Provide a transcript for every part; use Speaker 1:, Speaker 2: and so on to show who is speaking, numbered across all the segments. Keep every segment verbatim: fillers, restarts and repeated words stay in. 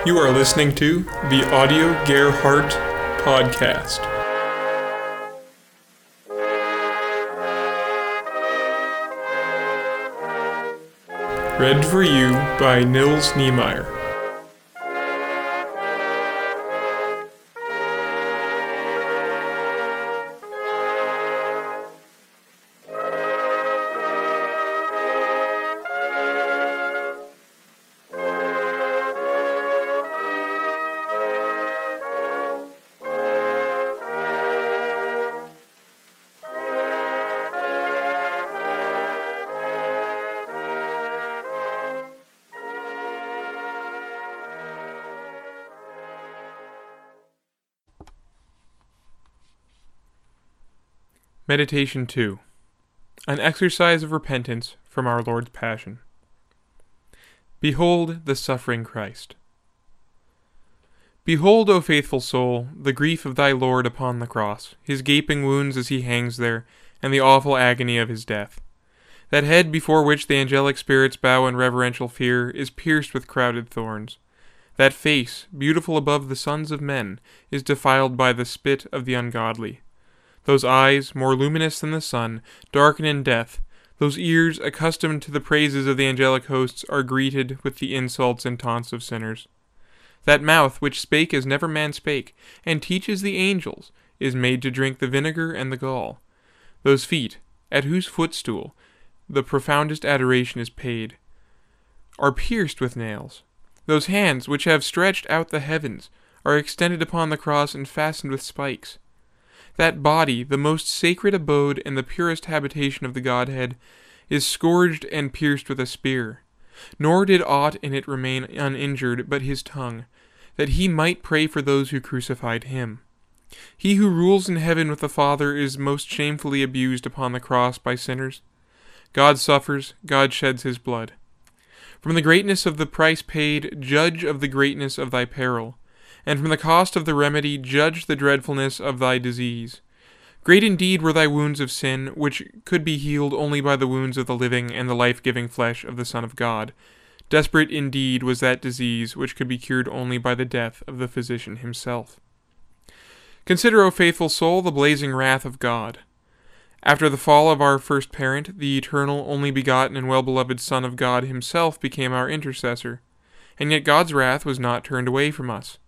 Speaker 1: You are listening to the Audio Gerhardt Podcast. Read for you by Nils Niemeyer. Meditation two. An exercise of repentance from our Lord's Passion. Behold the suffering Christ. Behold, O faithful soul, the grief of thy Lord upon the cross, his gaping wounds as he hangs there, and the awful agony of his death. That head before which the angelic spirits bow in reverential fear is pierced with crowded thorns. That face, beautiful above the sons of men, is defiled by the spit of the ungodly. Those eyes, more luminous than the sun, darken in death. Those ears, accustomed to the praises of the angelic hosts, are greeted with the insults and taunts of sinners. That mouth, which spake as never man spake, and teaches the angels, is made to drink the vinegar and the gall. Those feet, at whose footstool the profoundest adoration is paid, are pierced with nails. Those hands, which have stretched out the heavens, are extended upon the cross and fastened with spikes. That body, the most sacred abode and the purest habitation of the Godhead, is scourged and pierced with a spear. Nor did aught in it remain uninjured but his tongue, that he might pray for those who crucified him. He who rules in heaven with the Father is most shamefully abused upon the cross by sinners. God suffers, God sheds his blood. From the greatness of the price paid, judge of the greatness of thy peril. And from the cost of the remedy judge the dreadfulness of thy disease. Great indeed were thy wounds of sin, which could be healed only by the wounds of the living and the life-giving flesh of the Son of God. Desperate indeed was that disease, which could be cured only by the death of the physician himself. Consider, O faithful soul, the blazing wrath of God. After the fall of our first parent, the eternal, only begotten, and well-beloved Son of God himself became our intercessor, and yet God's wrath was not turned away from us.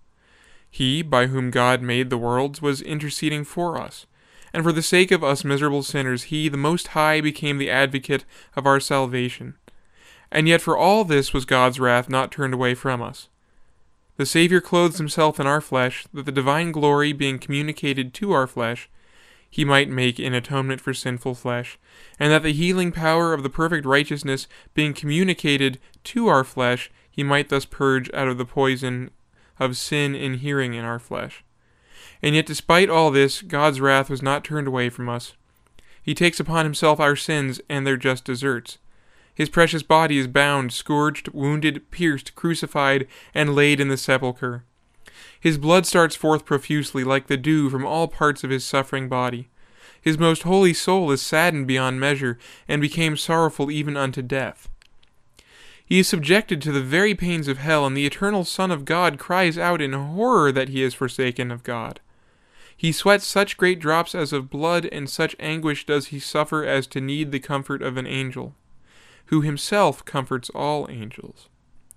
Speaker 1: He, by whom God made the worlds, was interceding for us, and for the sake of us miserable sinners, he, the Most High, became the advocate of our salvation. And yet for all this was God's wrath not turned away from us. The Savior clothes himself in our flesh, that the divine glory being communicated to our flesh, he might make an atonement for sinful flesh, and that the healing power of the perfect righteousness being communicated to our flesh, he might thus purge out of the poison of sin inhering in our flesh. And yet despite all this, God's wrath was not turned away from us. He takes upon himself our sins and their just deserts. His precious body is bound, scourged, wounded, pierced, crucified, and laid in the sepulchre. His blood starts forth profusely like the dew from all parts of his suffering body. His most holy soul is saddened beyond measure, and became sorrowful even unto death. He is subjected to the very pains of hell, and the eternal Son of God cries out in horror that he is forsaken of God. He sweats such great drops as of blood, and such anguish does he suffer as to need the comfort of an angel, who himself comforts all angels.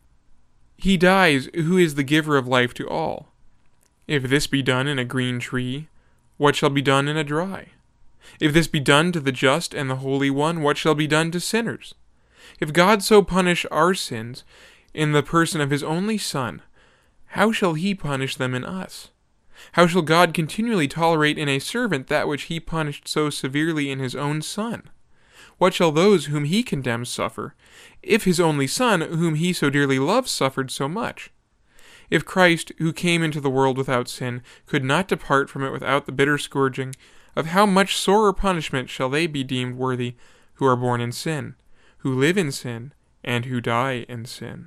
Speaker 1: He dies, who is the giver of life to all. If this be done in a green tree, what shall be done in a dry? If this be done to the just and the Holy One, what shall be done to sinners? If God so punish our sins in the person of his only Son, how shall he punish them in us? How shall God continually tolerate in a servant that which he punished so severely in his own Son? What shall those whom he condemns suffer, if his only Son, whom he so dearly loves, suffered so much? If Christ, who came into the world without sin, could not depart from it without the bitter scourging, of how much sorer punishment shall they be deemed worthy who are born in sin, who live in sin, and who die in sin?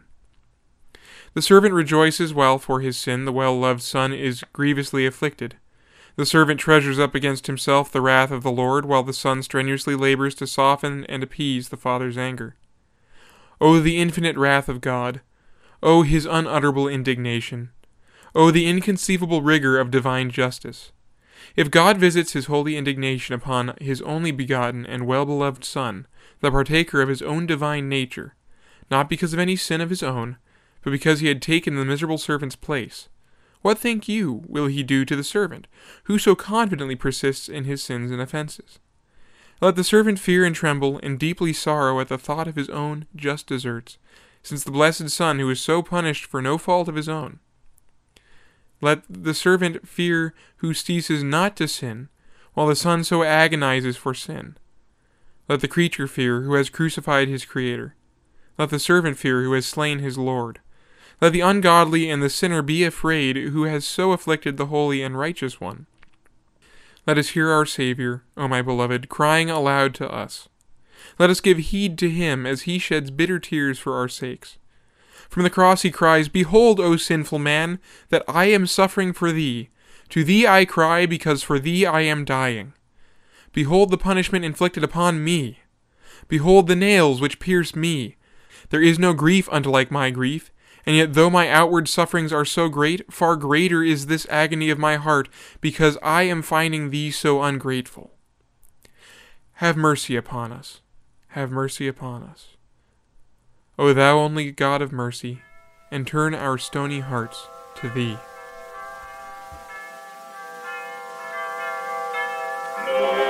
Speaker 1: The servant rejoices while for his sin the well-loved Son is grievously afflicted. The servant treasures up against himself the wrath of the Lord, while the Son strenuously labors to soften and appease the Father's anger. O the infinite wrath of God! O his unutterable indignation! O the inconceivable rigor of divine justice! If God visits his holy indignation upon his only begotten and well-beloved Son, the partaker of his own divine nature, not because of any sin of his own, but because he had taken the miserable servant's place, what think you will he do to the servant, who so confidently persists in his sins and offenses? Let the servant fear and tremble, and deeply sorrow at the thought of his own just deserts, since the blessed Son, who is so punished for no fault of his own. Let the servant fear who ceases not to sin, while the Son so agonizes for sin. Let the creature fear who has crucified his Creator. Let the servant fear who has slain his Lord. Let the ungodly and the sinner be afraid who has so afflicted the holy and righteous one. Let us hear our Savior, O my beloved, crying aloud to us. Let us give heed to him as he sheds bitter tears for our sakes. From the cross he cries, Behold, O sinful man, that I am suffering for thee. To thee I cry, because for thee I am dying. Behold the punishment inflicted upon me. Behold the nails which pierce me. There is no grief unto like my grief, and yet though my outward sufferings are so great, far greater is this agony of my heart, because I am finding thee so ungrateful. Have mercy upon us. Have mercy upon us. O thou only God of mercy, and turn our stony hearts to thee.
Speaker 2: No.